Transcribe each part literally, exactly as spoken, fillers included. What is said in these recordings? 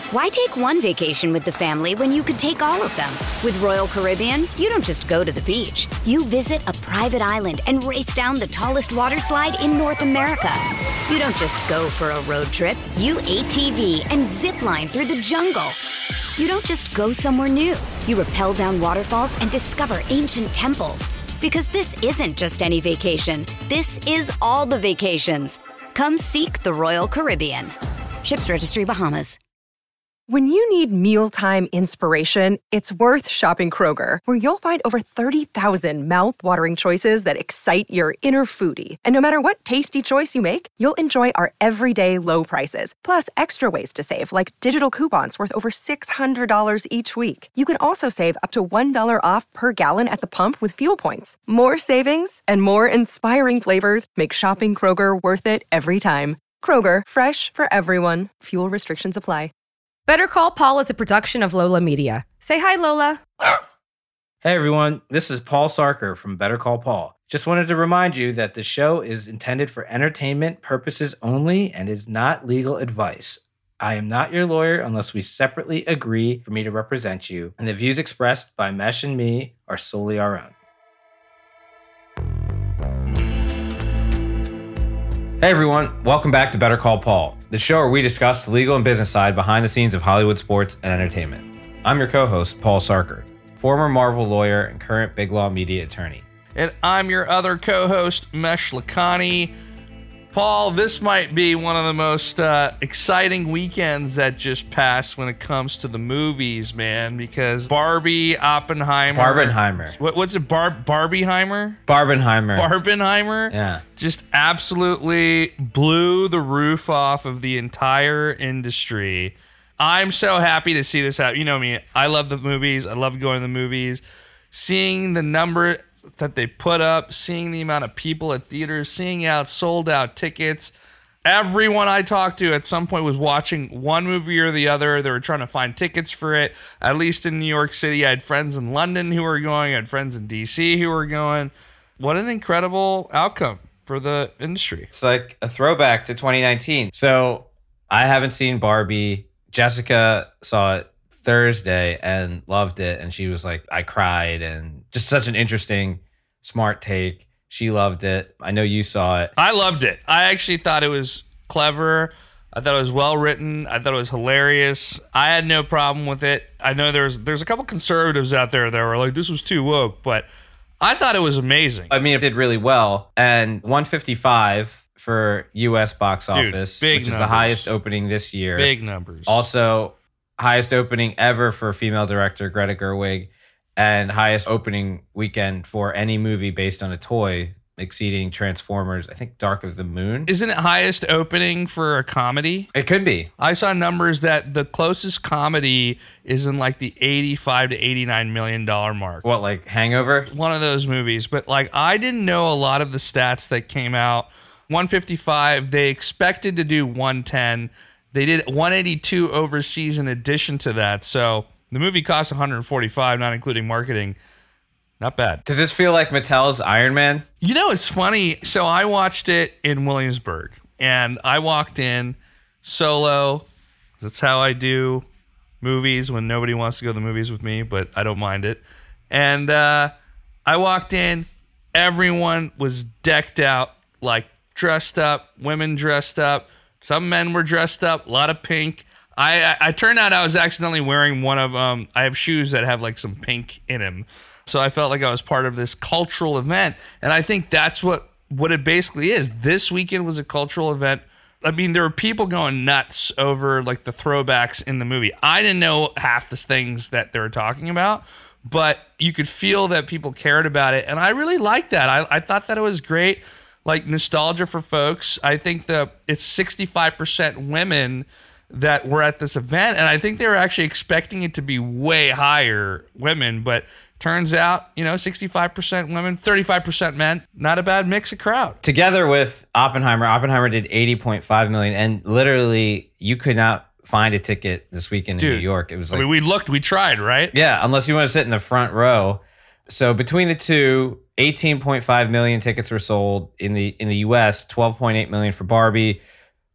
Why take one vacation with the family when you could take all of them? With Royal Caribbean, you don't just go to the beach. You visit a private island and race down the tallest water slide in North America. You don't just go for a road trip. You A T V and zip line through the jungle. You don't just go somewhere new. You rappel down waterfalls and discover ancient temples. Because this isn't just any vacation. This is all the vacations. Come seek the Royal Caribbean. Ships Registry, Bahamas. When you need mealtime inspiration, it's worth shopping Kroger, where you'll find over thirty thousand mouth-watering choices that excite your inner foodie. And no matter what tasty choice you make, you'll enjoy our everyday low prices, plus extra ways to save, like digital coupons worth over six hundred dollars each week. You can also save up to one dollar off per gallon at the pump with fuel points. More savings and more inspiring flavors make shopping Kroger worth it every time. Kroger, fresh for everyone. Fuel restrictions apply. Better Call Paul is a production of Lola Media. Say hi, Lola. Hey, everyone. This is Paul Sarker from Better Call Paul. Just wanted to remind you that the show is intended for entertainment purposes only and is not legal advice. I am not your lawyer unless we separately agree for me to represent you, and the views expressed by Mesh and me are solely our own. Hey everyone, welcome back to Better Call Paul, the show where we discuss the legal and business side behind the scenes of Hollywood sports and entertainment. I'm your co-host, Paul Sarker, former Marvel lawyer and current Big Law Media attorney. And I'm your other co-host, Mesh Lakhani. Paul, this might be one of the most uh, exciting weekends that just passed when it comes to the movies, man, because Barbie, Oppenheimer. Barbenheimer. What, what's it? Bar- Barbieheimer? Barbenheimer. Barbenheimer? Yeah. Just absolutely blew the roof off of the entire industry. I'm so happy to see this happen. You know me, I love the movies. I love going to the movies. Seeing the number that they put up, seeing the amount of people at theaters, seeing out sold out tickets. Everyone I talked to at some point was watching one movie or the other. They were trying to find tickets for it. At least in New York City, I had friends in London who were going. I had friends in D C who were going. What an incredible outcome for the industry. It's like a throwback to twenty nineteen. So I haven't seen Barbie. Jessica saw it Thursday and loved it, and she was like, I cried, and just such an interesting, smart take. She loved it. I know you saw it. I loved it. I actually thought it was clever. I thought it was well written. I thought it was hilarious. I had no problem with it. I know there's there's a couple conservatives out there that were like, this was too woke, but I thought it was amazing. I mean, it did really well, and one fifty-five for U S box Dude, office, big which is numbers. the highest opening this year. Big numbers. Also, highest opening ever for female director Greta Gerwig, and highest opening weekend for any movie based on a toy, exceeding Transformers, I think Dark of the Moon. Isn't it highest opening for a comedy? It could be. I saw numbers that the closest comedy is in like the eighty-five to eighty-nine million dollar mark. What, like Hangover? One of those movies. But like, I didn't know a lot of the stats that came out. one fifty-five, they expected to do one ten. They did one eighty-two overseas in addition to that. So the movie cost one forty-five, not including marketing. Not bad. Does this feel like Mattel's Iron Man? You know, it's funny. So I watched it in Williamsburg, and I walked in solo. That's how I do movies when nobody wants to go to the movies with me, but I don't mind it. And uh, I walked in. Everyone was decked out, like dressed up, women dressed up. Some men were dressed up, a lot of pink. I, I, I turned out I was accidentally wearing one of, um, I have shoes that have like some pink in them. So I felt like I was part of this cultural event. And I think that's what, what it basically is. This weekend was a cultural event. I mean, there were people going nuts over like the throwbacks in the movie. I didn't know half the things that they were talking about, but you could feel that people cared about it. And I really liked that. I, I thought that it was great. Like nostalgia for folks. I think the it's sixty-five percent women that were at this event, and I think they were actually expecting it to be way higher women, but turns out, you know, sixty-five percent women, thirty-five percent men. Not a bad mix of crowd. Together with Oppenheimer, Oppenheimer did eighty point five million, and literally you could not find a ticket this weekend Dude, in New York. It was like, I mean, we looked, we tried, right? Yeah, unless you want to sit in the front row. So between the two, eighteen point five million tickets were sold in the in the U S, twelve point eight million for Barbie.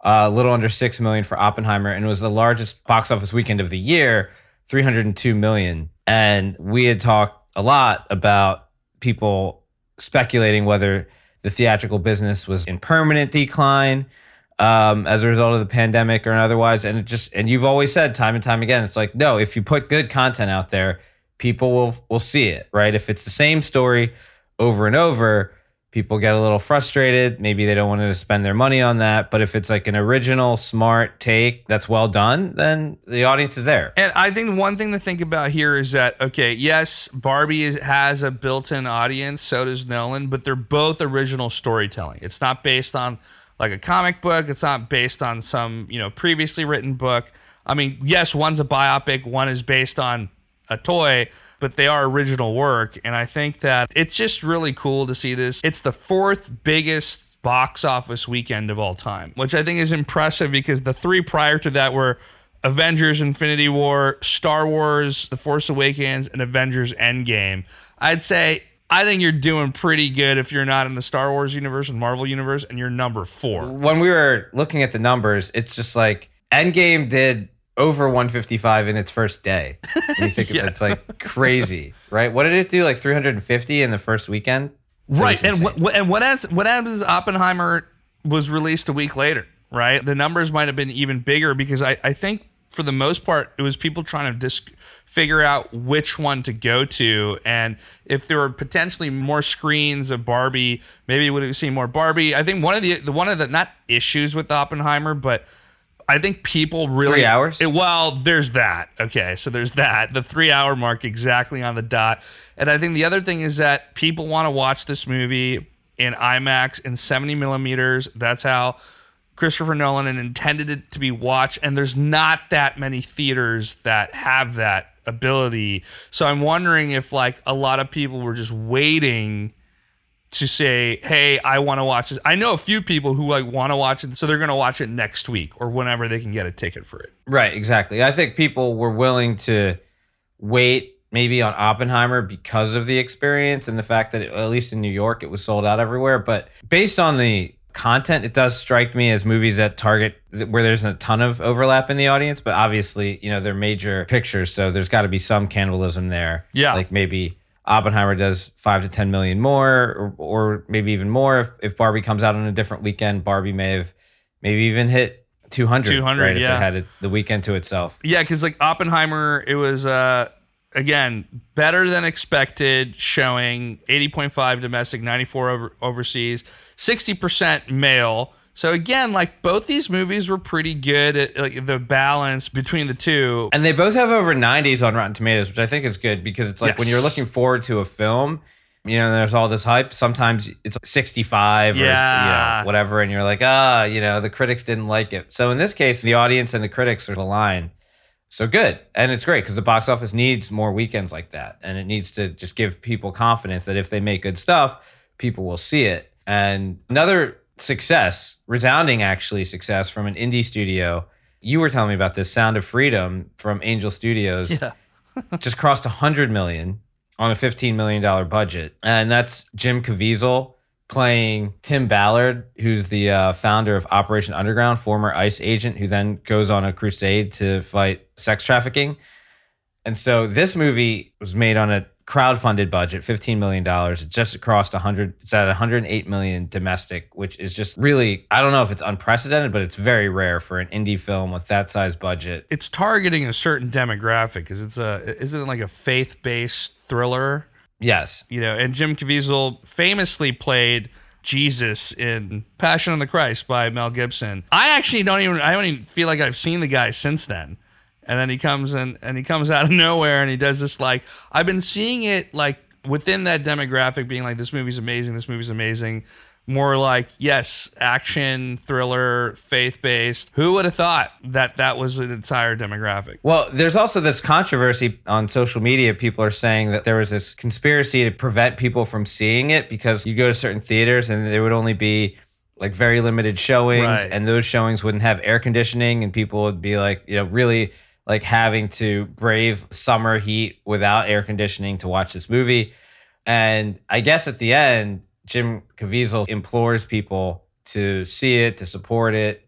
uh, a little under six million for Oppenheimer, and it was the largest box office weekend of the year, three hundred two million. And we had talked a lot about people speculating whether the theatrical business was in permanent decline um, as a result of the pandemic or otherwise. And it just, and you've always said time and time again, it's like, no, if you put good content out there, people will will see it, right? If it's the same story over and over, people get a little frustrated. Maybe they don't want to spend their money on that. But if it's like an original, smart take that's well done, then the audience is there. And I think one thing to think about here is that, okay, yes, Barbie is, has a built-in audience, so does Nolan, but they're both original storytelling. It's not based on like a comic book. It's not based on some, you know, previously written book. I mean, yes, one's a biopic, one is based on a toy, but they are original work. And I think that it's just really cool to see this. It's the fourth biggest box office weekend of all time, which I think is impressive because the three prior to that were Avengers Infinity War, Star Wars The Force Awakens, and Avengers Endgame. I'd say, I think you're doing pretty good if you're not in the Star Wars universe and Marvel universe, and you're number four. When we were looking at the numbers, it's just like Endgame did over one fifty-five in its first day. When you think Yeah. of it, it's like crazy, right? What did it do? Like three hundred fifty in the first weekend? It Right. was And insane. what, what- and what as what happens, Oppenheimer was released a week later, right? The numbers might have been even bigger because I, I think for the most part, it was people trying to just figure out which one to go to. And if there were potentially more screens of Barbie, maybe we would have seen more Barbie. I think one of the, the one of the, not issues with Oppenheimer, but I think people really... Three hours? It, well, there's that. Okay, so there's that. The three-hour mark exactly on the dot. And I think the other thing is that people want to watch this movie in IMAX in seventy millimeters. That's how Christopher Nolan intended it to be watched. And there's not that many theaters that have that ability. So I'm wondering if like a lot of people were just waiting to say, hey, I want to watch this. I know a few people who like want to watch it, so they're going to watch it next week or whenever they can get a ticket for it. Right, exactly. I think people were willing to wait maybe on Oppenheimer because of the experience and the fact that, it, at least in New York, it was sold out everywhere. But based on the content, it does strike me as movies that target where there's a ton of overlap in the audience. But obviously, you know, they're major pictures, so there's got to be some cannibalism there. Yeah. Like maybe Oppenheimer does five to ten million more, or, or maybe even more. If, if Barbie comes out on a different weekend, Barbie may have maybe even hit two hundred. two hundred, right, yeah. If it had it, the weekend to itself. Yeah, because like Oppenheimer, it was, uh, again, better than expected, showing eighty point five domestic, ninety-four over, overseas, sixty percent male. So again, like both these movies were pretty good at like the balance between the two. And they both have over nineties on Rotten Tomatoes, which I think is good because it's like Yes. when you're looking forward to a film, you know, there's all this hype. Sometimes it's sixty-five or Yeah. you know, whatever, and you're like, ah, you know, the critics didn't like it. So in this case, the audience and the critics are aligned. So good. And it's great because the box office needs more weekends like that. And it needs to just give people confidence that if they make good stuff, people will see it. And another success, resounding actually success from an indie studio. You were telling me about this, Sound of Freedom from Angel Studios. Yeah. Just crossed one hundred million on a fifteen million dollars budget. And that's Jim Caviezel playing Tim Ballard, who's the uh, founder of Operation Underground, former ICE agent who then goes on a crusade to fight sex trafficking. And so this movie was made on a crowdfunded budget, fifteen million dollars. It just crossed one hundred. It's at one hundred eight million dollars domestic, which is just really, I don't know if it's unprecedented, but it's very rare for an indie film with that size budget. It's targeting a certain demographic because it's a, isn't it like a faith-based thriller? Yes. You know, and Jim Caviezel famously played Jesus in Passion of the Christ by Mel Gibson. I actually don't even, I don't even feel like I've seen the guy since then. And then he comes in and he comes out of nowhere and he does this like, I've been seeing it like within that demographic being like, this movie's amazing, this movie's amazing. More like, yes, action, thriller, faith-based. Who would have thought that that was an entire demographic? Well, there's also this controversy on social media. People are saying that there was this conspiracy to prevent people from seeing it because you go to certain theaters and there would only be like very limited showings, Right. and those showings wouldn't have air conditioning, and people would be like, you know, really like having to brave summer heat without air conditioning to watch this movie. And I guess at the end, Jim Caviezel implores people to see it, to support it,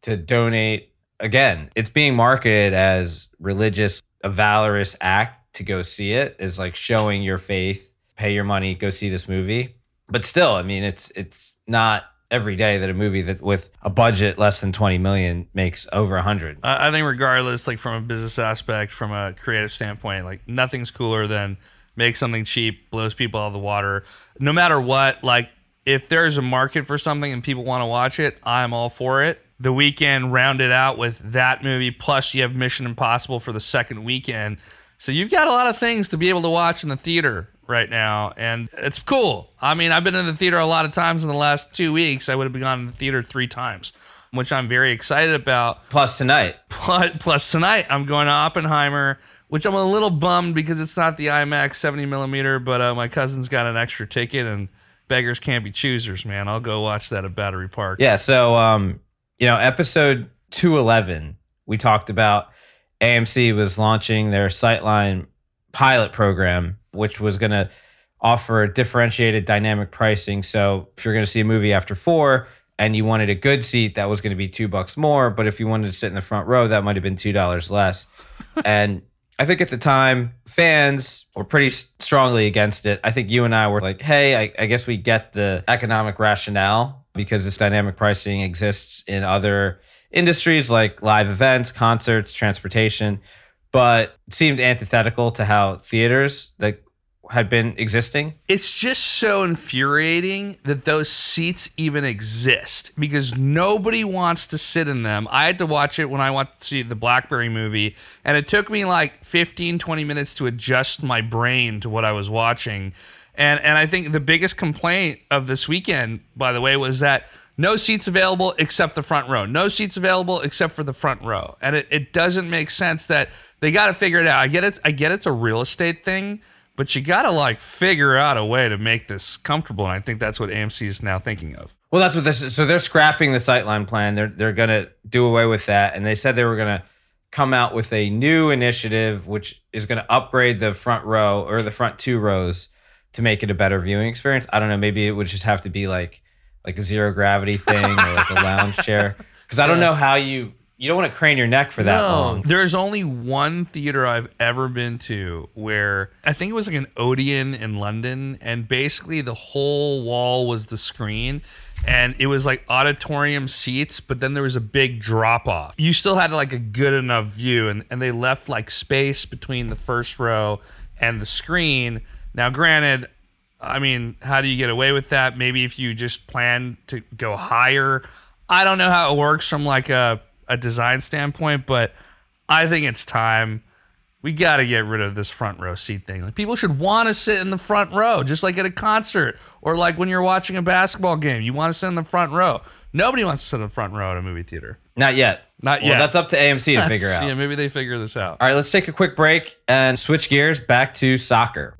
to donate. Again, it's being marketed as religious, a valorous act to go see it, is like showing your faith, pay your money, go see this movie. But still, I mean, it's it's not every day that a movie that with a budget less than twenty million makes over one hundred. I think regardless, like from a business aspect, from a creative standpoint, like nothing's cooler than make something cheap, blows people out of the water. No matter what, like if there's a market for something and people want to watch it, I'm all for it. The weekend rounded out with that movie, plus you have Mission Impossible for the second weekend. So you've got a lot of things to be able to watch in the theater right now, and it's cool. I mean, I've been in the theater a lot of times in the last two weeks. I would have gone in the theater three times, which I'm very excited about. Plus tonight. Plus, plus tonight, I'm going to Oppenheimer, which I'm a little bummed because it's not the IMAX seventy millimeter, but uh, my cousin's got an extra ticket, and beggars can't be choosers, man. I'll go watch that at Battery Park. Yeah, so, um, you know, episode two eleven, we talked about A M C was launching their Sightline pilot program, which was going to offer differentiated dynamic pricing. So if you're going to see a movie after four and you wanted a good seat, that was going to be two bucks more. But if you wanted to sit in the front row, that might have been two dollars less. And I think at the time, fans were pretty strongly against it. I think you and I were like, hey, I, I guess we get the economic rationale because this dynamic pricing exists in other industries like live events, concerts, transportation, but it seemed antithetical to how theaters that had been existing. It's just so infuriating that those seats even exist because nobody wants to sit in them. I had to watch it when I went to see the Blackberry movie, and it took me like fifteen, twenty minutes to adjust my brain to what I was watching. And and I think the biggest complaint of this weekend, by the way, was that no seats available except the front row. No seats available except for the front row. And it, it doesn't make sense that they got to figure it out. I get it. I get it's a real estate thing, but you got to like figure out a way to make this comfortable. And I think that's what A M C is now thinking of. Well, that's what this is. So they're scrapping the Sightline plan. They're they're going to do away with that. And they said they were going to come out with a new initiative, which is going to upgrade the front row or the front two rows to make it a better viewing experience. I don't know. Maybe it would just have to be like like a zero gravity thing or like a lounge chair. Because I don't know how you, you don't want to crane your neck for that no, long. There's only one theater I've ever been to where I think it was like an Odeon in London, and basically the whole wall was the screen, and it was like auditorium seats, but then there was a big drop off. You still had like a good enough view, and, and they left like space between the first row and the screen. Now, granted, I mean, how do you get away with that? Maybe if you just plan to go higher. I don't know how it works from like a, a design standpoint, but I think it's time. We got to get rid of this front row seat thing. Like, people should want to sit in the front row, just like at a concert or like when you're watching a basketball game. You want to sit in the front row. Nobody wants to sit in the front row at a movie theater. Not yet. Not well, yet. That's up to A M C to That's, figure out. Yeah, maybe they figure this out. All right, let's take a quick break and switch gears back to soccer.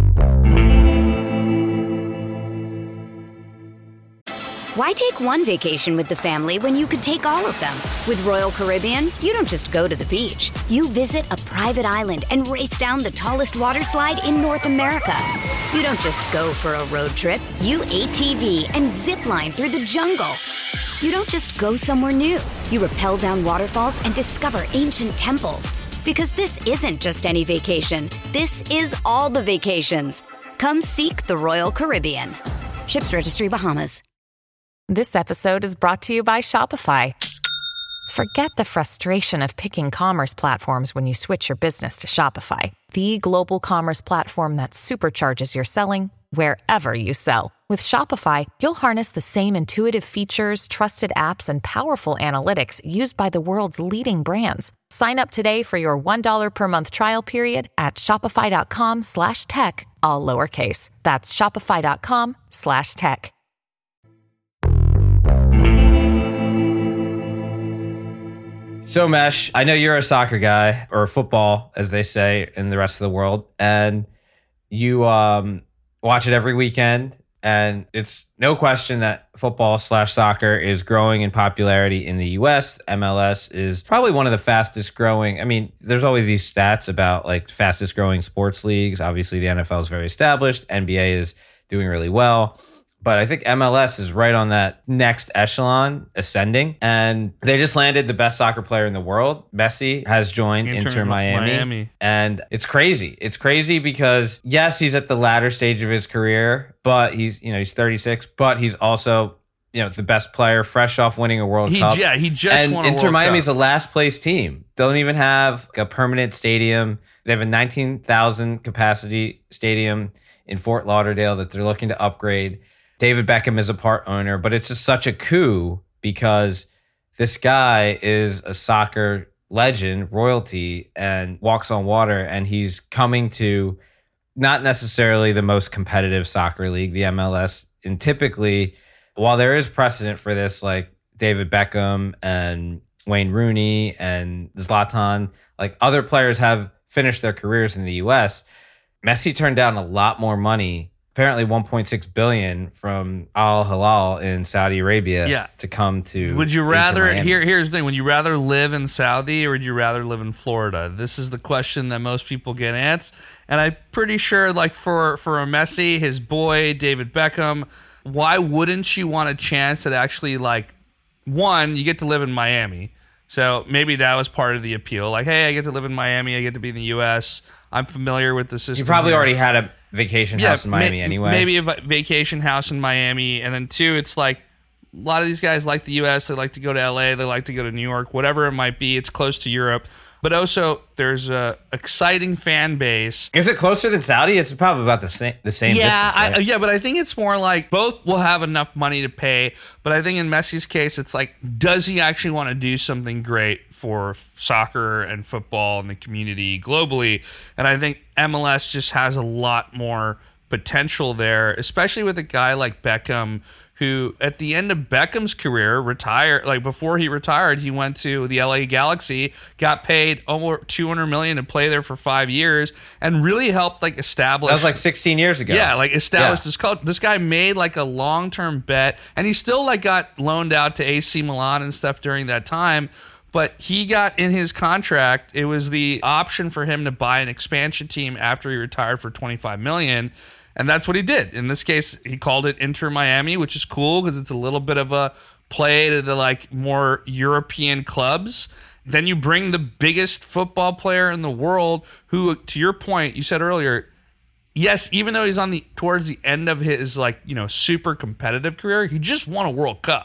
Why take one vacation with the family when you could take all of them? With Royal Caribbean, you don't just go to the beach. You visit a private island and race down the tallest water slide in North America. You don't just go for a road trip. You A T V and zip line through the jungle. You don't just go somewhere new. You rappel down waterfalls and discover ancient temples. Because this isn't just any vacation. This is all the vacations. Come seek the Royal Caribbean. Ships Registry, Bahamas. This episode is brought to you by Shopify. Forget the frustration of picking commerce platforms when you switch your business to Shopify, the global commerce platform that supercharges your selling wherever you sell. With Shopify, you'll harness the same intuitive features, trusted apps, and powerful analytics used by the world's leading brands. Sign up today for your one dollar per month trial period at shopify.com slash tech, all lowercase. That's shopify.com slash tech. So, Mesh, I know you're a soccer guy, or football, as they say in the rest of the world, and you um, watch it every weekend, and it's no question that football slash soccer is growing in popularity in the U S. M L S is probably one of the fastest growing. I mean, there's always these stats about like fastest growing sports leagues. Obviously, the N F L is very established. N B A is doing really well. But I think M L S is right on that next echelon ascending. And they just landed the best soccer player in the world. Messi has joined Inter, Inter Miami. Miami. And it's crazy. It's crazy because, yes, he's at the latter stage of his career, but he's, you know, he's thirty-six, but he's also, you know, the best player, fresh off winning a World he, Cup. Yeah, he just and won a Inter World Miami's Cup. a last place team. Don't even have a permanent stadium. They have a nineteen thousand capacity stadium in Fort Lauderdale that they're looking to upgrade. David Beckham is a part owner, but it's just such a coup because this guy is a soccer legend, royalty, and walks on water, and he's coming to not necessarily the most competitive soccer league, the M L S. And typically, while there is precedent for this, like David Beckham and Wayne Rooney and Zlatan, like other players have finished their careers in the U S, Messi turned down a lot more money, apparently one point six billion dollars from Al Hilal in Saudi Arabia Yeah. to come to Would you Inter rather Miami. here here's the thing, would you rather live in Saudi or would you rather live in Florida? This is the question that most people get asked. And I'm pretty sure like for for a Messi, his boy David Beckham, why wouldn't you want a chance at actually like one, you get to live in Miami. So maybe that was part of the appeal. Like, hey, I get to live in Miami, I get to be in the U S. I'm familiar with the system. You probably here. already had a vacation house in Miami ma- anyway. Maybe a va- vacation house in Miami. And then two, it's like a lot of these guys like the U S. They like to go to L A. They like to go to New York, whatever it might be. It's close to Europe. But also, there's a exciting fan base. Is it closer than Saudi? It's probably about the same the same Yeah, distance, right? I, yeah, but I think it's more like both will have enough money to pay. But I think in Messi's case, it's like, does he actually want to do something great for soccer and football and the community globally? And I think M L S just has a lot more potential there, especially with a guy like Beckham, who at the end of Beckham's career retired, like before he retired, he went to the L A Galaxy, got paid over two hundred million dollars to play there for five years and really helped like establish. That was like sixteen years ago. Yeah, like established Yeah. this culture. This guy made like a long-term bet, and he still like got loaned out to A C Milan and stuff during that time. But he got in his contract, it was the option for him to buy an expansion team after he retired for twenty-five million dollars. And that's what he did. In this case, he called it Inter Miami, which is cool because it's a little bit of a play to the like more European clubs. Then you bring the biggest football player in the world who, to your point, you said earlier, yes, even though he's on the towards the end of his like, you know, super competitive career, he just won a World Cup.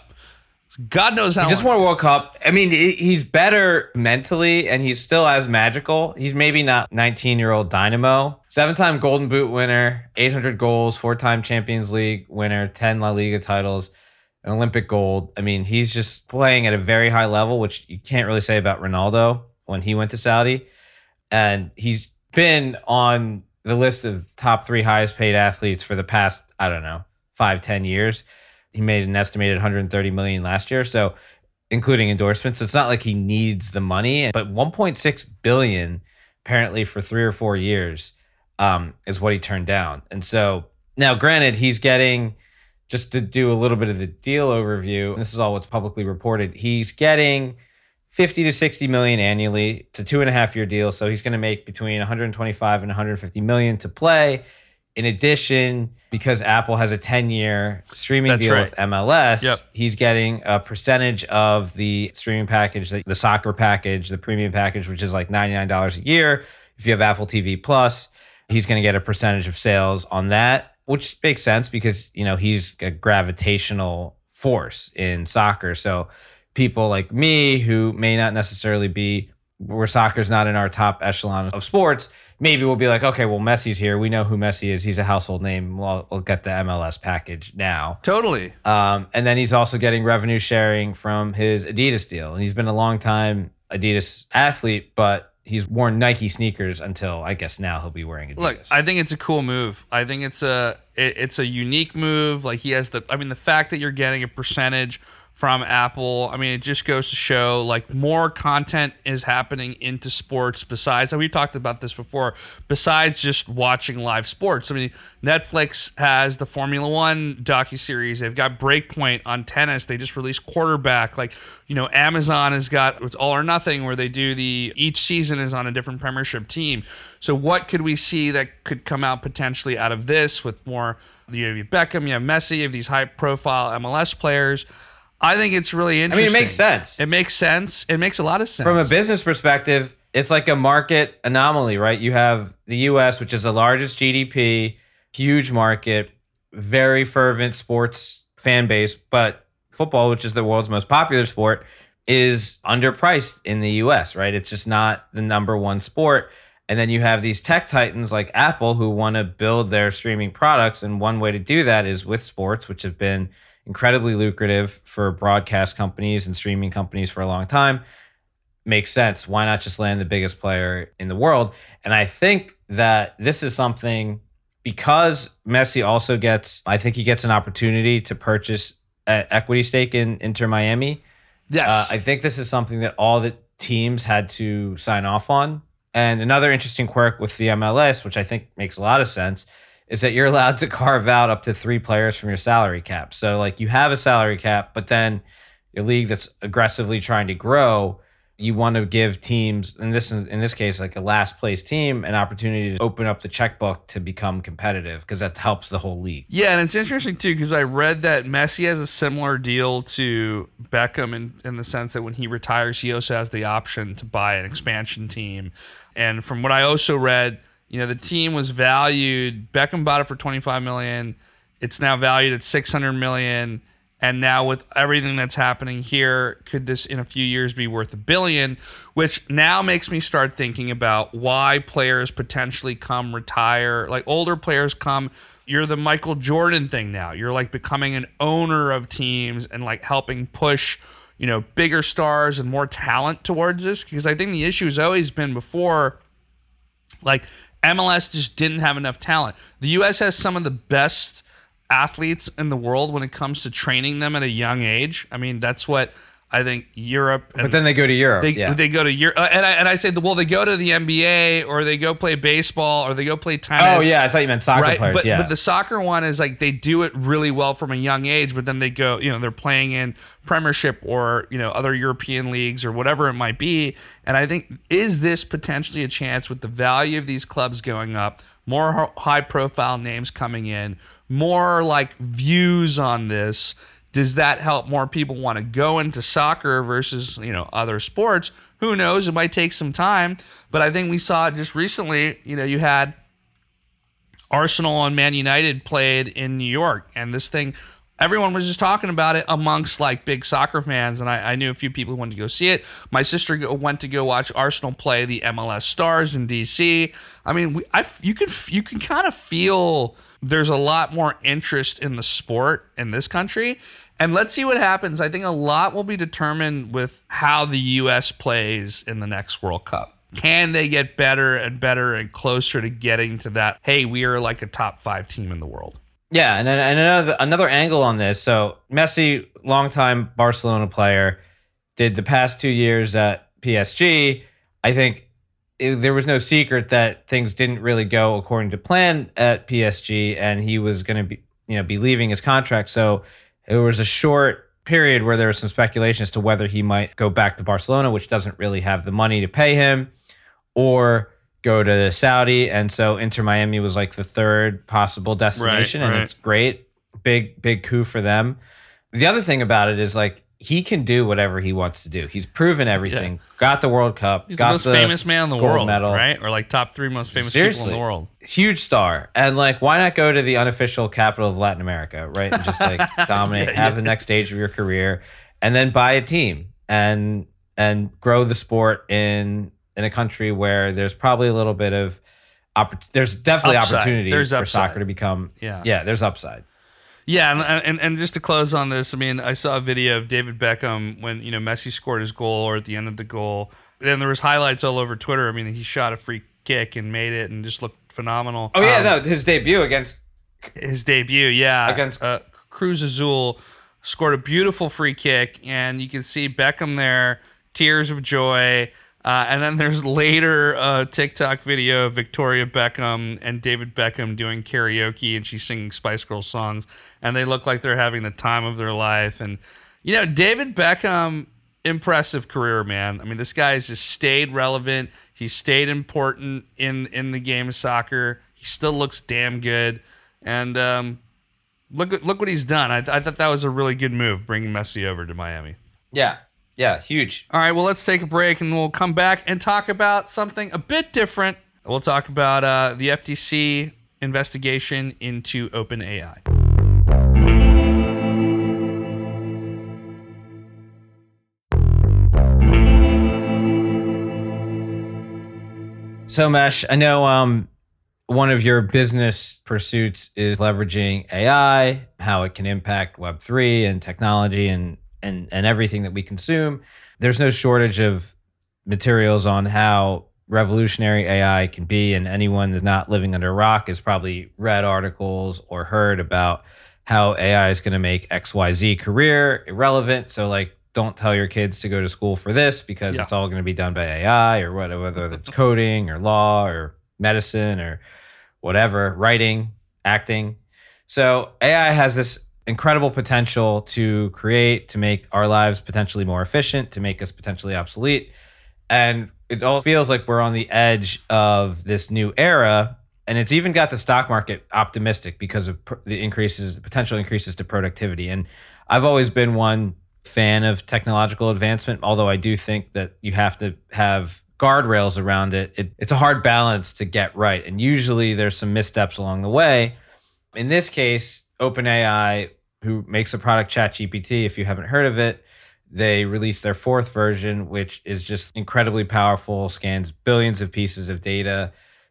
God knows how He just long. won a World Cup. I mean, he- he's better mentally, and he's still as magical. He's maybe not nineteen-year-old Dynamo. Seven-time Golden Boot winner, eight hundred goals, four-time Champions League winner, ten La Liga titles, an Olympic gold. I mean, he's just playing at a very high level, which you can't really say about Ronaldo when he went to Saudi. And he's been on the list of top three highest paid athletes for the past, I don't know, five, ten years. He made an estimated one hundred thirty million dollars last year, so including endorsements. So it's not like he needs the money, but one point six billion dollars apparently for three or four years um, is what he turned down. And so now, granted, he's getting, just to do a little bit of the deal overview, and this is all what's publicly reported, he's getting fifty to sixty million annually. It's a two and a half year deal, so he's going to make between one hundred twenty-five and one hundred fifty million to play. In addition, because Apple has a ten-year streaming That's deal right. with M L S, Yep. he's getting a percentage of the streaming package, the, the soccer package, the premium package, which is like ninety-nine dollars a year. If you have Apple T V Plus, he's going to get a percentage of sales on that, which makes sense because, you know, he's a gravitational force in soccer. So people like me who may not necessarily be, where soccer's not in our top echelon of sports, maybe we'll be like, okay, well, Messi's here. We know who Messi is. He's a household name. Well, we'll get the M L S package now. Totally. Um, and then he's also getting revenue sharing from his Adidas deal. And he's been a long time Adidas athlete, but he's worn Nike sneakers until I guess now he'll be wearing Adidas. Look, I think it's a cool move. I think it's a it, it's a unique move. Like he has the, I mean, the fact that you're getting a percentage from Apple. I mean, it just goes to show like more content is happening into sports besides, and we've talked about this before, besides just watching live sports. I mean, Netflix has the Formula One docuseries. They've got Breakpoint on tennis. They just released Quarterback. Like, you know, Amazon has got it's All or Nothing, where they do the, each season is on a different Premiership team. So what could we see that could come out potentially out of this with more, you have Beckham, you have Messi, you have these high profile M L S players. I think it's really interesting. I mean, it makes sense. It makes sense. It makes a lot of sense. From a business perspective, it's like a market anomaly, right? You have the U S, which is the largest G D P, huge market, very fervent sports fan base, but football, which is the world's most popular sport, is underpriced in the U S, right? It's just not the number one sport. And then you have these tech titans like Apple who want to build their streaming products. And one way to do that is with sports, which have been incredibly lucrative for broadcast companies and streaming companies for a long time. Makes sense. Why not just land the biggest player in the world? And I think that this is something, because Messi also gets, I think he gets an opportunity to purchase an equity stake in Inter Miami. Yes. Uh, I think this is something that all the teams had to sign off on. And another interesting quirk with the M L S, which I think makes a lot of sense, is that you're allowed to carve out up to three players from your salary cap. So like you have a salary cap, but then your league that's aggressively trying to grow, you want to give teams, and this is in this case like a last place team, an opportunity to open up the checkbook to become competitive, because that helps the whole league. Yeah, and it's interesting too, because I read that Messi has a similar deal to Beckham in, in the sense that when he retires, he also has the option to buy an expansion team. And from what I also read, you know, the team was valued, Beckham bought it for twenty-five million dollars. It's now valued at six hundred million dollars. And now with everything that's happening here, could this in a few years be worth a billion? Which now makes me start thinking about why players potentially come retire. Like older players come, you're the Michael Jordan thing now. You're like becoming an owner of teams and like helping push, you know, bigger stars and more talent towards this. Because I think the issue has always been before, like M L S just didn't have enough talent. The U S has some of the best athletes in the world when it comes to training them at a young age. I mean, that's what I think Europe. And but then they go to Europe. They, yeah. they go to Europe. Uh, and, I, and I say, well, they go to the N B A or they go play baseball or they go play tennis. Oh, yeah. I thought you meant soccer right? players. But, yeah. but the soccer one is like they do it really well from a young age, but then they go, you know, they're playing in Premiership or, you know, other European leagues or whatever it might be. And I think, is this potentially a chance with the value of these clubs going up, more high profile names coming in, more like views on this? Does that help more people want to go into soccer versus, you know, other sports? Who knows? It might take some time, but I think we saw it just recently. You know, you had Arsenal and Man United played in New York, and this thing, everyone was just talking about it amongst like big soccer fans, and I, I knew a few people who wanted to go see it. My sister go, went to go watch Arsenal play the M L S Stars in D C. I mean, we, I, you can you can kind of feel there's a lot more interest in the sport in this country. And let's see what happens. I think a lot will be determined with how the U S plays in the next World Cup. Can they get better and better and closer to getting to that, hey, we are like a top five team in the world? Yeah, and, and another another angle on this. So Messi, longtime Barcelona player, did the past two years at P S G. I think it, there was no secret that things didn't really go according to plan at P S G, and he was going to be, you know, be leaving his contract. So it was a short period where there was some speculation as to whether he might go back to Barcelona, which doesn't really have the money to pay him, or go to Saudi. And so Inter Miami was like the third possible destination, right, and right. it's great. Big, big coup for them. The other thing about it is like he can do whatever he wants to do. He's proven everything. Yeah. Got the World Cup. He's got the most the famous man in the gold world, medal. right? Or like top three most famous Seriously. people in the world. Huge star. And like, why not go to the unofficial capital of Latin America, right? And just like dominate, yeah, have yeah. the next stage of your career, and then buy a team and and grow the sport in in a country where there's probably a little bit of oppor- there's definitely Upside. opportunity There's for upside. soccer to become Yeah. yeah, there's upside. Yeah, and, and and just to close on this, I mean, I saw a video of David Beckham when, you know, Messi scored his goal or at the end of the goal. Then there was highlights all over Twitter. I mean, he shot a free kick and made it and just looked phenomenal. Oh yeah, Um, no, his debut against his debut, yeah, Against- uh, Cruz Azul. scored a beautiful free kick, and you can see Beckham there, tears of joy. Uh, and then there's later a TikTok video of Victoria Beckham and David Beckham doing karaoke, and she's singing Spice Girls songs, and they look like they're having the time of their life. And, you know, David Beckham, impressive career, man. I mean, this guy has just stayed relevant. He's stayed important in, in the game of soccer. He still looks damn good. And um, look, look what he's done. I, I thought that was a really good move, bringing Messi over to Miami. Yeah. Yeah, huge. All right, well, let's take a break, and we'll come back and talk about something a bit different. We'll talk about uh, the F T C investigation into OpenAI. So, Mesh, I know um, one of your business pursuits is leveraging A I, how it can impact Web three and technology and And, and everything that we consume. There's no shortage of materials on how revolutionary A I can be, and anyone that's not living under a rock has probably read articles or heard about how A I is going to make X Y Z career irrelevant. So, like, don't tell your kids to go to school for this because Yeah. it's all going to be done by A I or whatever, whether it's coding or law or medicine or whatever, writing, acting. So A I has this incredible potential to create, to make our lives potentially more efficient, to make us potentially obsolete. And it all feels like we're on the edge of this new era. And it's even got the stock market optimistic because of pr- the increases, the potential increases to productivity. And I've always been one fan of technological advancement, although I do think that you have to have guardrails around it. it. It's a hard balance to get right. And usually there's some missteps along the way. In this case, OpenAI, who makes the product ChatGPT, if you haven't heard of it, they released their fourth version, which is just incredibly powerful, scans billions of pieces of data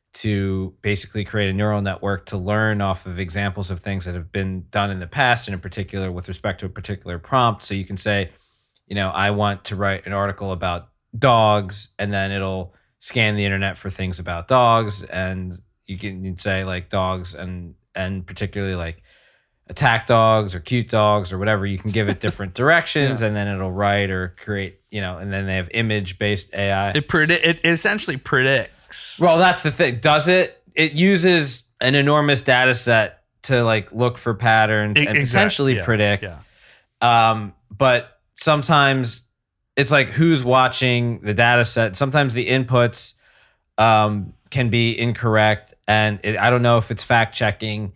to basically create a neural network to learn off of examples of things that have been done in the past, and in particular with respect to a particular prompt. So you can say, you know, I want to write an article about dogs, and then it'll scan the internet for things about dogs, and you can you'd say like dogs and and particularly like attack dogs or cute dogs or whatever. You can give it different directions, yeah. and then it'll write or create, you know, and then they have image-based A I. It, predi- it essentially predicts. Well, that's the thing. Does it? It uses an enormous data set to like look for patterns It, and exactly. potentially yeah. predict. Yeah. Um, but sometimes it's like who's watching the data set. Sometimes the inputs um, can be incorrect, and it, I don't know if it's fact checking.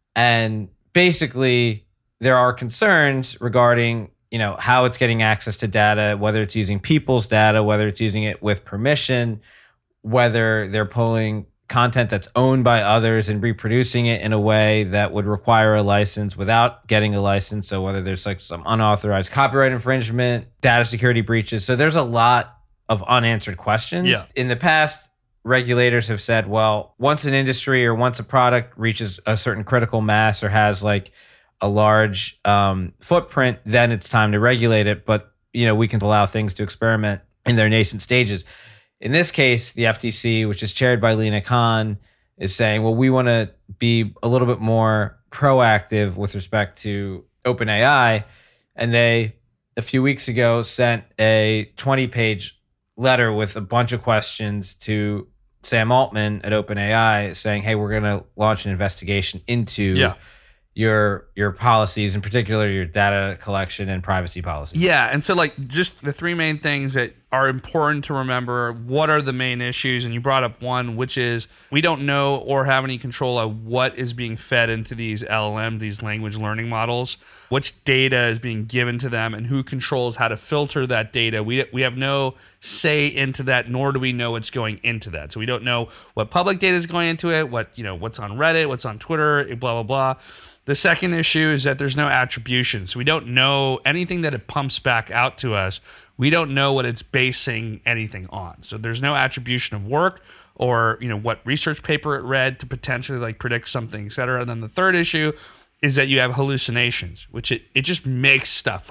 And basically, there are concerns regarding, you know, how it's getting access to data, whether it's using people's data, whether it's using it with permission, whether they're pulling content that's owned by others and reproducing it in a way that would require a license without getting a license. So whether there's like some unauthorized copyright infringement, data security breaches. So there's a lot of unanswered questions. Yeah. In the past, regulators have said, well, once an industry or once a product reaches a certain critical mass or has like a large um, footprint, then it's time to regulate it. But, you know, we can allow things to experiment in their nascent stages. In this case, the F T C, which is chaired by Lina Khan, is saying, well, we want to be a little bit more proactive with respect to OpenAI. And they, a few weeks ago, sent a twenty-page letter with a bunch of questions to Sam Altman at OpenAI saying, hey, we're going to launch an investigation into Yeah. your your policies, in particular your data collection and privacy policies. Yeah, and so like just the three main things that are important to remember. What are the main issues? And you brought up one, which is we don't know or have any control of what is being fed into these L L Ms, these language learning models, which data is being given to them, and who controls how to filter that data. We we have no say into that, nor do we know what's going into that. So we don't know what public data is going into it, what you know, what's on Reddit, what's on Twitter, blah blah blah. The second issue is that there's no attribution. So we don't know anything that it pumps back out to us. We don't know what it's basing anything on. So there's no attribution of work or, you know, what research paper it read to potentially like predict something, et cetera. And then the third issue is that you have hallucinations, which it, it just makes stuff up.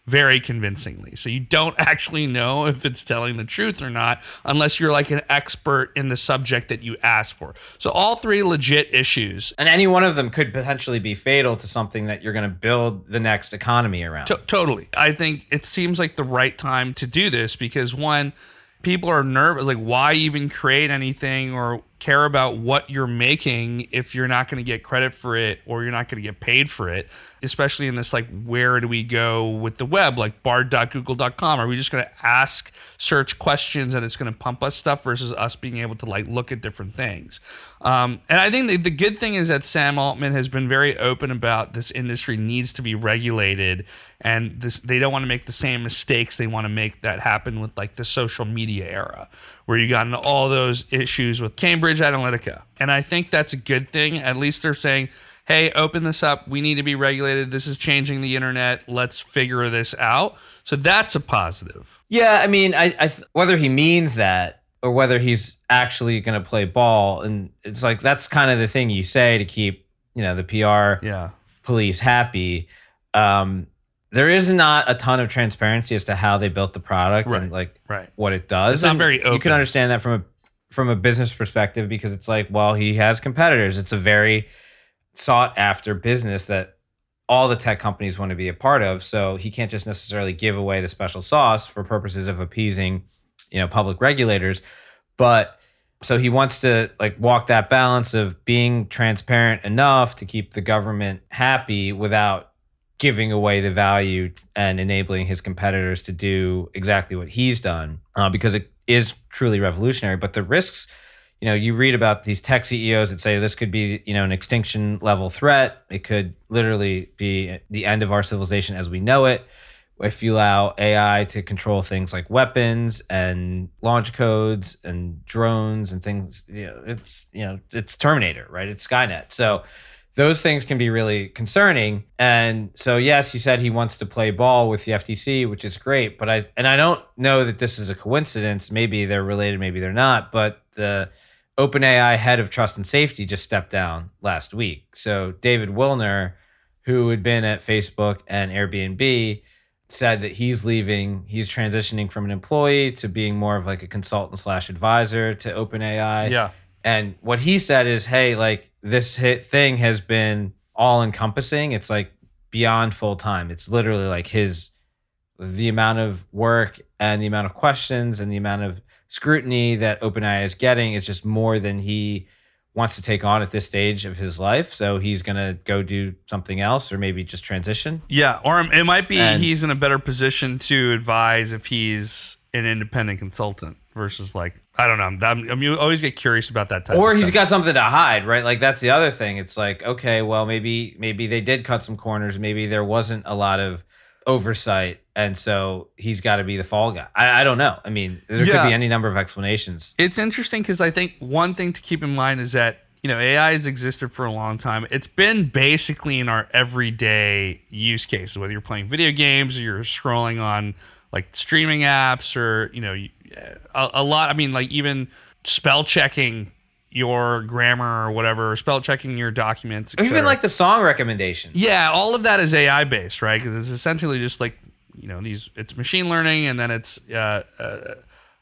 very convincingly. So you don't actually know if it's telling the truth or not unless you're like an expert in the subject that you asked for. So all three legit issues. And any one of them could potentially be fatal to something that you're going to build the next economy around. To- totally. I think it seems like the right time to do this because one, people are nervous. Like, why even create anything or care about what you're making if you're not going to get credit for it or you're not going to get paid for it? Especially in this, like, where do we go with the web? Like bard dot google dot com. Are we just going to ask search questions and it's going to pump us stuff versus us being able to, like, look at different things? Um, and I think the, the good thing is that Sam Altman has been very open about this industry needs to be regulated, and this they don't want to make the same mistakes they want to make that happen with, like, the social media era, where you got into all those issues with Cambridge Analytica. And I think that's a good thing. At least they're saying, hey, open this up. We need to be regulated. This is changing the internet. Let's figure this out. So that's a positive. Yeah, I mean, I, I th- whether he means that or whether he's actually going to play ball, and it's like that's kind of the thing you say to keep, you know, the P R yeah. police happy. Um, there is not a ton of transparency as to how they built the product right. and like right. what it does. It's not and very open. You can understand that from a from a business perspective because it's like, well, he has competitors. It's a very sought after business that all the tech companies want to be a part of. So he can't just necessarily give away the special sauce for purposes of appeasing, you know, public regulators. But so he wants to like walk that balance of being transparent enough to keep the government happy without giving away the value and enabling his competitors to do exactly what he's done, uh, because it is truly revolutionary. But the risks, you know, you read about these tech C E Os that say this could be, you know, an extinction level threat. It could literally be the end of our civilization as we know it. If you allow A I to control things like weapons and launch codes and drones and things, you know, it's, you know, it's Terminator, right? It's Skynet. So those things can be really concerning. And so, yes, he said he wants to play ball with the F T C, which is great. But I, and I don't know that this is a coincidence. Maybe they're related, maybe they're not. But the OpenAI head of trust and safety just stepped down last week. So David Wilner, who had been at Facebook and Airbnb, said that he's leaving. He's transitioning from an employee to being more of like a consultant slash advisor to OpenAI. Yeah. And what he said is, hey, like this hit thing has been all encompassing. It's like beyond full time. It's literally like his, the amount of work and the amount of questions and the amount of scrutiny that OpenAI is getting is just more than he wants to take on at this stage of his life. So he's going to go do something else or maybe just transition. Yeah. Or it might be And- he's in a better position to advise if he's an independent consultant versus like, I don't know. I'm, I'm, you always get curious about that type Or of he's stuff. got something to hide, right? Like that's the other thing. It's like, okay, well, maybe maybe they did cut some corners. Maybe there wasn't a lot of oversight. And so he's got to be the fall guy. I, I don't know. I mean, there Yeah. could be any number of explanations. It's interesting because I think one thing to keep in mind is that, you know, A I has existed for a long time. It's been basically in our everyday use cases, whether you're playing video games or you're scrolling on like streaming apps or, you know, a, a lot. I mean, like even spell checking your grammar or whatever, or spell checking your documents. et Or even cetera. like the song recommendations. Yeah, all of that is A I based, right? Because it's essentially just like, you know, these, it's machine learning, and then it's uh, uh,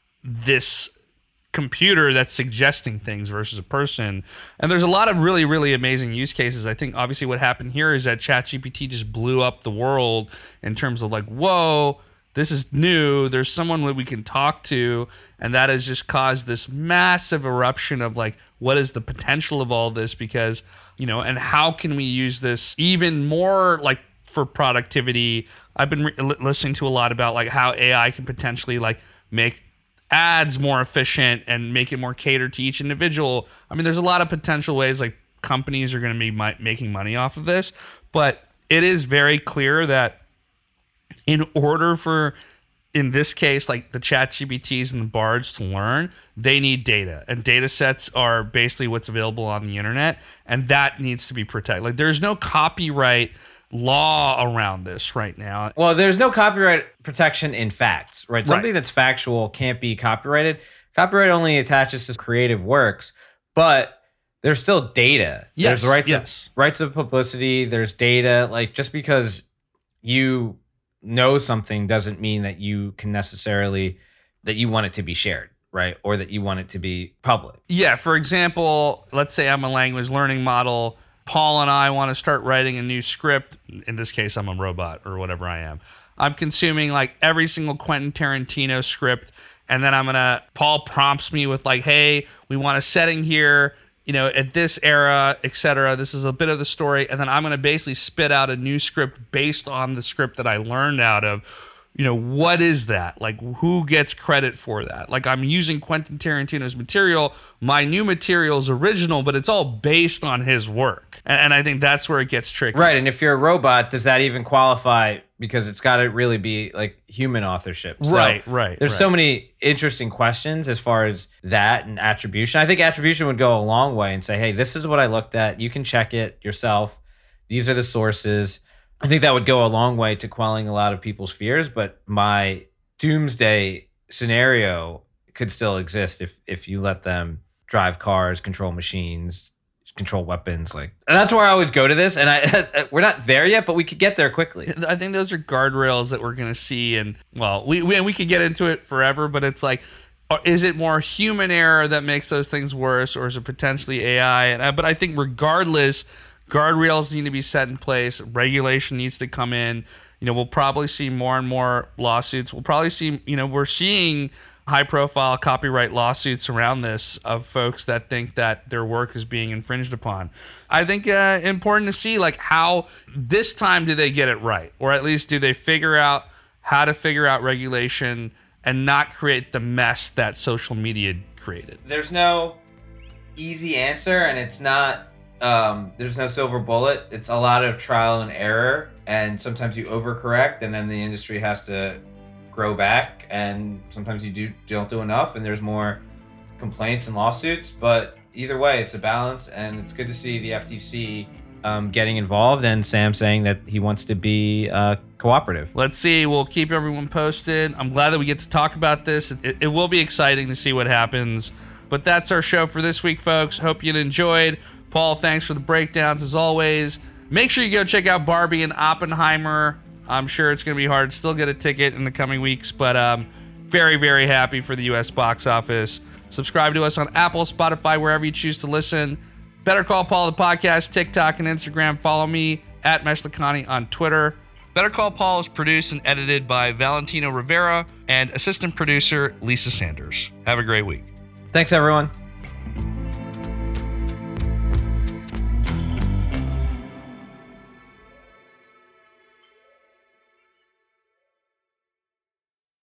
this computer that's suggesting things versus a person. And there's a lot of really, really amazing use cases. I think obviously what happened here is that ChatGPT just blew up the world in terms of like, whoa, this is new. There's someone that we can talk to. And that has just caused this massive eruption of like, what is the potential of all this? Because, you know, and how can we use this even more like for productivity? I've been re- listening to a lot about like how A I can potentially like make ads more efficient and make it more catered to each individual. I mean, there's a lot of potential ways like companies are going to be mi- making money off of this, but it is very clear that in order for, in this case, like the ChatGPTs and the Bards to learn, they need data, and data sets are basically what's available on the internet, and that needs to be protected. Like there's no copyright law around this right now. Well, there's no copyright protection in facts, right? Right. Something that's factual can't be copyrighted. Copyright only attaches to creative works, but there's still data. Yes, There's rights yes. of rights of publicity. There's data. Like just because you know something doesn't mean that you can necessarily, that you want it to be shared, right? Or that you want it to be public. Yeah, for example, let's say I'm a language learning model. Paul and I want to start writing a new script. In this case, I'm a robot or whatever I am. I'm consuming like every single Quentin Tarantino script. And then I'm going to, Paul prompts me with like, hey, we want a setting here, you know, at this era, et cetera. This is a bit of the story. And then I'm going to basically spit out a new script based on the script that I learned out of. You know, what is that? Like, who gets credit for that? Like, I'm using Quentin Tarantino's material. My new material is original, but it's all based on his work. And, and I think that's where it gets tricky. Right. And if you're a robot, does that even qualify? Because it's got to really be like human authorship. So right, right. There's right. so many interesting questions as far as that and attribution. I think attribution would go a long way and say, hey, this is what I looked at. You can check it yourself. These are the sources. I think that would go a long way to quelling a lot of people's fears, but my doomsday scenario could still exist if if you let them drive cars, control machines, control weapons. Like, and that's where I always go to this, and I we're not there yet, but we could get there quickly. I think those are guardrails that we're going to see, and well, we we, we could get into it forever, but it's like, is it more human error that makes those things worse, or is it potentially A I? And I, but I think regardless, guardrails need to be set in place. Regulation needs to come in. You know, we'll probably see more and more lawsuits. We'll probably see, you know, we're seeing high-profile copyright lawsuits around this of folks that think that their work is being infringed upon. I think uh, important to see, like, how this time do they get it right? Or at least do they figure out how to figure out regulation and not create the mess that social media created? There's no easy answer, and it's not... Um, there's no silver bullet. It's a lot of trial and error, and sometimes you overcorrect, and then the industry has to grow back, and sometimes you do don't do enough, and there's more complaints and lawsuits. But either way, it's a balance, and it's good to see the F T C um, getting involved, and Sam saying that he wants to be uh, cooperative. Let's see. We'll keep everyone posted. I'm glad that we get to talk about this. It, it will be exciting to see what happens. But that's our show for this week, folks. Hope you enjoyed. Paul, thanks for the breakdowns as always. Make sure you go check out Barbie and Oppenheimer. I'm sure it's going to be hard to still get a ticket in the coming weeks, but um, very, very happy for the U S box office. Subscribe to us on Apple, Spotify, wherever you choose to listen. Better Call Paul, the podcast, TikTok, and Instagram. Follow me at Meshlakani on Twitter. Better Call Paul is produced and edited by Valentino Rivera and assistant producer Lisa Sanders. Have a great week. Thanks, everyone.